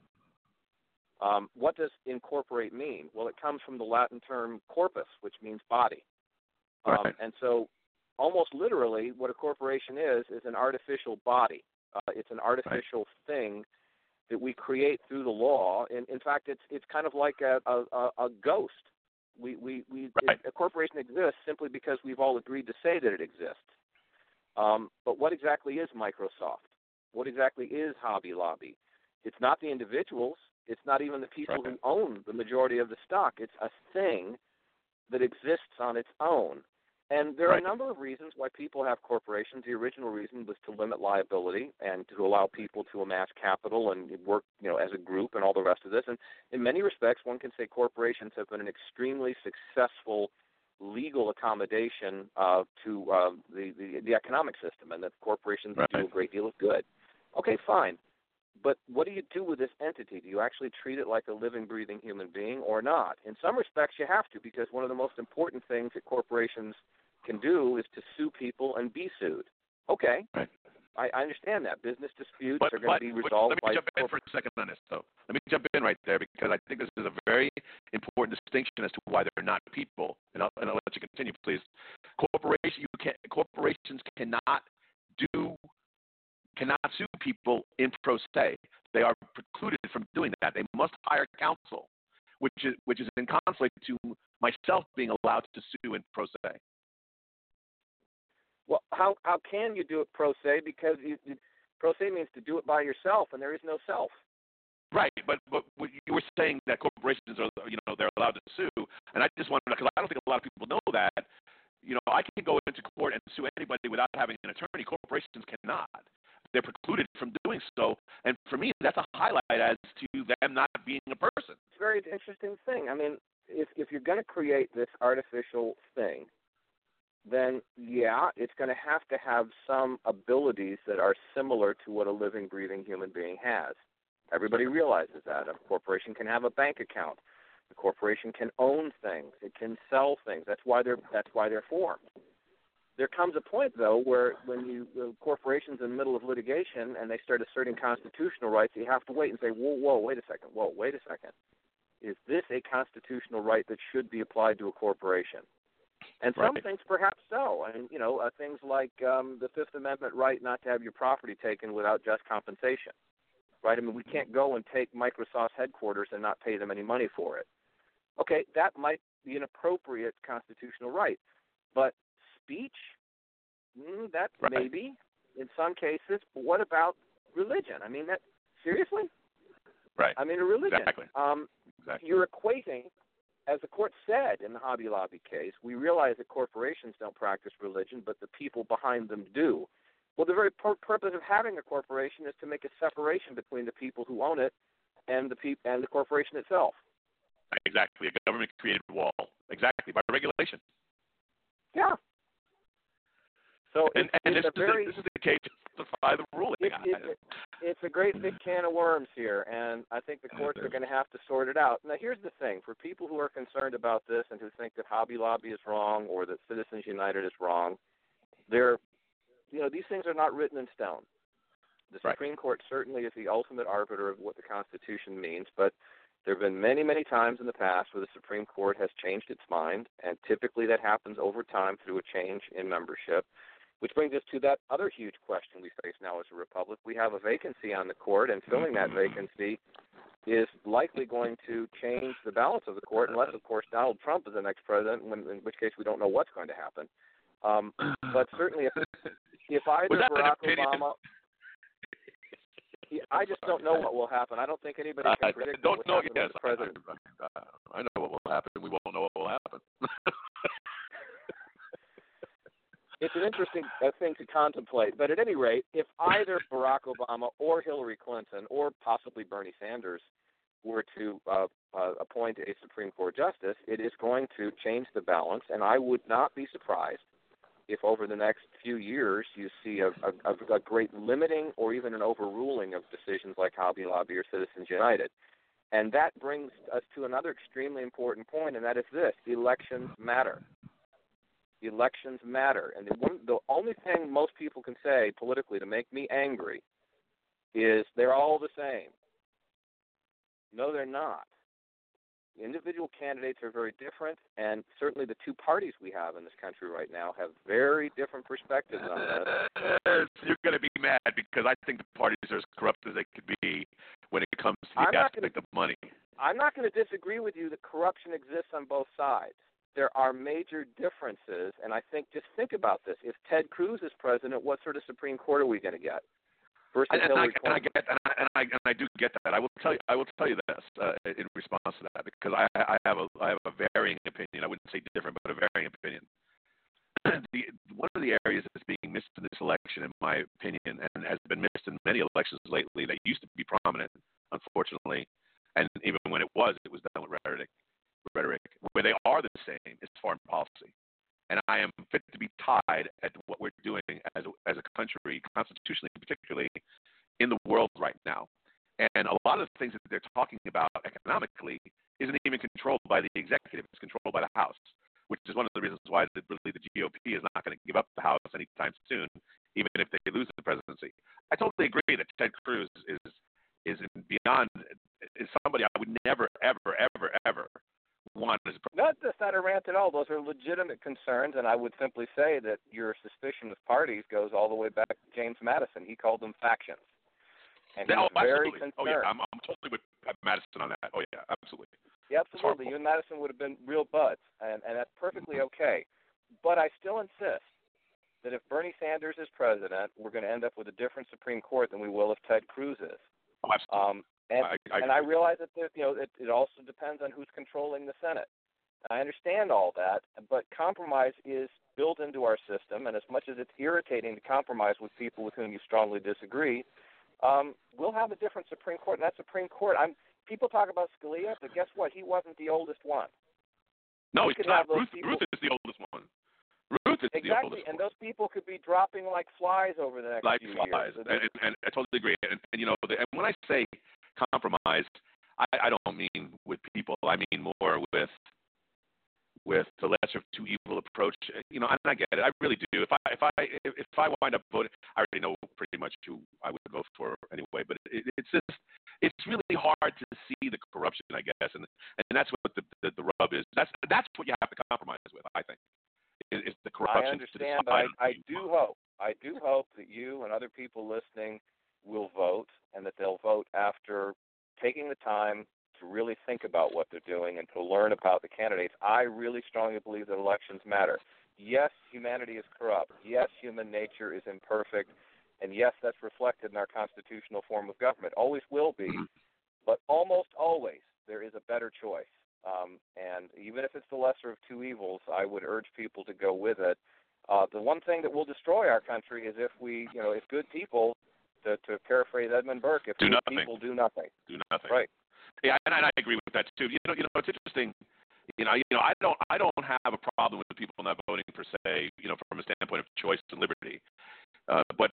What does incorporate mean? Well, it comes from the Latin term corpus, which means body. And so almost literally what a corporation is an artificial body. It's an artificial thing that we create through the law. In fact, it's kind of like a ghost. A corporation exists simply because we've all agreed to say that it exists. But what exactly is Microsoft? What exactly is Hobby Lobby? It's not the individuals. It's not even the people who own the majority of the stock. It's a thing that exists on its own. And there are a number of reasons why people have corporations. The original reason was to limit liability and to allow people to amass capital and work, as a group and all the rest of this. And in many respects, one can say corporations have been an extremely successful legal accommodation to the economic system, and that corporations do a great deal of good. Okay, fine. But what do you do with this entity? Do you actually treat it like a living, breathing human being or not? In some respects, you have to, because one of the most important things that corporations can do is to sue people and be sued. Okay, I understand that. Business disputes are going to be resolved by... Let me jump in for a second on this, though. Let me jump in right there, because I think this is a very important distinction as to why they're not people. And I'll let you continue, please. Corporations cannot sue people in pro se. They are precluded from doing that. They must hire counsel, which is in conflict to myself being allowed to sue in pro se. Well, how can you do it pro se? Because pro se means to do it by yourself, and there is no self. Right, but you were saying that corporations are, they're allowed to sue, and I just wanted to, because I don't think a lot of people know that. I can go into court and sue anybody without having an attorney. Corporations cannot. They're precluded from doing so, and for me, that's a highlight as to them not being a person. It's a very interesting thing. I mean, if you're going to create this artificial thing, then, it's going to have some abilities that are similar to what a living, breathing human being has. Everybody realizes that. A corporation can have a bank account. The corporation can own things. It can sell things. That's why they're formed. There comes a point, though, where when the corporation's in the middle of litigation and they start asserting constitutional rights, you have to wait and say, whoa, wait a second. Is this a constitutional right that should be applied to a corporation? And some things perhaps so. And, things like the Fifth Amendment right not to have your property taken without just compensation. Right? I mean, we can't go and take Microsoft's headquarters and not pay them any money for it. Okay, that might be an appropriate constitutional right. But speech, that maybe in some cases. But what about religion? I mean, seriously? Right. I mean, a religion. Exactly. You're equating, as the court said in the Hobby Lobby case, we realize that corporations don't practice religion, but the people behind them do. Well, the very purpose of having a corporation is to make a separation between the people who own it and the corporation itself. Exactly. A government-created wall. Exactly. By regulation. Yeah. So this is the case to justify the ruling. It's a great big can of worms here, and I think the courts are going to have to sort it out. Now, here's the thing. For people who are concerned about this and who think that Hobby Lobby is wrong or that Citizens United is wrong, these things are not written in stone. The Supreme Court certainly is the ultimate arbiter of what the Constitution means, but there have been many, many times in the past where the Supreme Court has changed its mind, and typically that happens over time through a change in membership, which brings us to that other huge question we face now as a republic. We have a vacancy on the court, and filling that vacancy is likely going to change the balance of the court, unless, of course, Donald Trump is the next president, in which case we don't know what's going to happen. But certainly if either Barack Obama... I just don't know what will happen. I don't think anybody can predict what will happen with the president. I know what will happen. We won't know what will happen. It's an interesting thing to contemplate. But at any rate, if either Barack Obama or Hillary Clinton or possibly Bernie Sanders were to appoint a Supreme Court justice, it is going to change the balance. And I would not be surprised if over the next few years you see a great limiting or even an overruling of decisions like Hobby Lobby or Citizens United. And that brings us to another extremely important point, and that is this: elections matter. Elections matter. And the only thing most people can say politically to make me angry is they're all the same. No, they're not. Individual candidates are very different, and certainly the two parties we have in this country right now have very different perspectives on this. You're going to be mad because I think the parties are as corrupt as they could be when it comes to the aspect of money. I'm not going to disagree with you that corruption exists on both sides. There are major differences, and I think just think about this. If Ted Cruz is president, what sort of Supreme Court are we going to get? I do get that. I will tell you this in response to that, because I have a varying opinion. I wouldn't say different, but a varying opinion. One of the areas that's being missed in this election, in my opinion, and has been missed in many elections lately that used to be prominent, unfortunately, and even when it was done with rhetoric, where they are the same, is foreign policy. And I am fit to be tied at what we're doing as a country, constitutionally, particularly in the world right now. And a lot of the things that they're talking about economically isn't even controlled by the executive; it's controlled by the House, which is one of the reasons why the GOP is not going to give up the House anytime soon, even if they lose the presidency. I totally agree that Ted Cruz is somebody I would never, ever, ever, ever want as president. That's not a rant at all. Those are legitimate concerns, and I would simply say that your suspicion of parties goes all the way back to James Madison. He called them factions. And he was very concerned. Oh, yeah, I'm totally with Madison on that. Oh, yeah, absolutely. Yeah, absolutely. You and Madison would have been real buds, and that's perfectly okay. But I still insist that if Bernie Sanders is president, we're going to end up with a different Supreme Court than we will if Ted Cruz is. Oh, absolutely. And I realize that it also depends on who's controlling the Senate. I understand all that, but compromise is built into our system, and as much as it's irritating to compromise with people with whom you strongly disagree, we'll have a different Supreme Court, and that Supreme Court, people talk about Scalia, but guess what? He wasn't the oldest one. No, he's not. Ruth is the oldest one. Ruth is the oldest one. And those people could be dropping like flies over the next few years. And I totally agree. And when I say compromise, I don't mean with people. I mean more with the lesser of two evil approach. And I get it. I really do. If I wind up voting, I already know pretty much who I would vote for anyway. But it's really hard to see the corruption, I guess, and that's what the rub is. That's what you have to compromise with, I think. Is the corruption. I understand, but I do hope that you and other people listening will vote, and that they'll vote after taking the time to really think about what they're doing and to learn about the candidates. I really strongly believe that elections matter. Yes, humanity is corrupt. Yes, human nature is imperfect. And yes, that's reflected in our constitutional form of government. Always will be. But almost always there is a better choice. And even if it's the lesser of two evils, I would urge people to go with it. The one thing that will destroy our country is if if good people, to paraphrase Edmund Burke, if good people do nothing. Do nothing. Right. Yeah, and I agree with that too. It's interesting. I don't have a problem with people not voting per se. From a standpoint of choice and liberty. But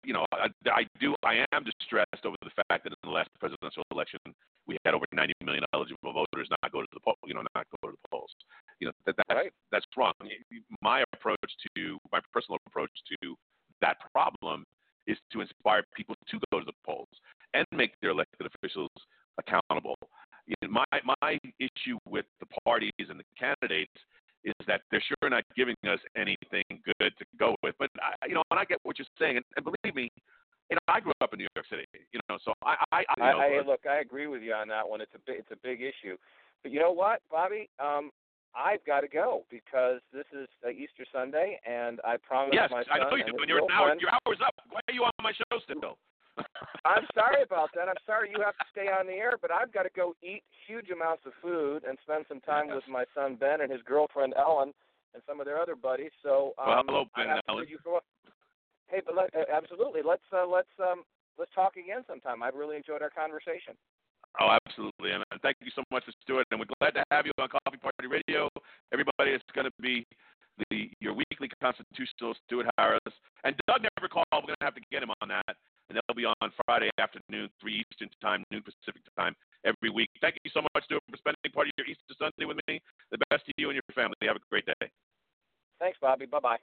I am distressed over the fact that in the last presidential election we had over 90 million eligible voters not go to the poll. Not go to the polls. That's wrong. My personal approach to that problem is to inspire people to go to the polls and make their elected officials accountable. My issue with the parties and the candidates is that they're sure not giving us anything good to go with. But and I get what you're saying, and believe me, I grew up in New York City, so look, I agree with you on that one. It's a big issue, but you know what, Bobby? I've got to go because this is Easter Sunday, and I promised my son. Yes, I know you do. And your hour's up. Why are you on my show still? I'm sorry about that. I'm sorry you have to stay on the air, but I've got to go eat huge amounts of food and spend some time with my son Ben and his girlfriend Ellen and some of their other buddies. So hello, Ben and Ellen. Hey, but absolutely. Let's talk again sometime. I've really enjoyed our conversation. Oh, absolutely. And thank you so much, Stuart. And we're glad to have you on Coffee Party Radio. Everybody, it's going to be your weekly constitutional Stuart Harris. And Doug never called. We're going to have to get him on that. And that'll be on Friday afternoon, 3 Eastern Time, noon Pacific Time, every week. Thank you so much, Stuart, for spending part of your Easter Sunday with me. The best to you and your family. Have a great day. Thanks, Bobby. Bye-bye.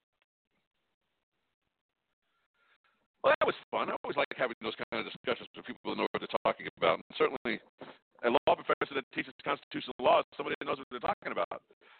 Well, that was fun. I always like having those kind of discussions with people who know what they're talking about. And certainly, a law professor that teaches constitutional law is somebody that knows what they're talking about.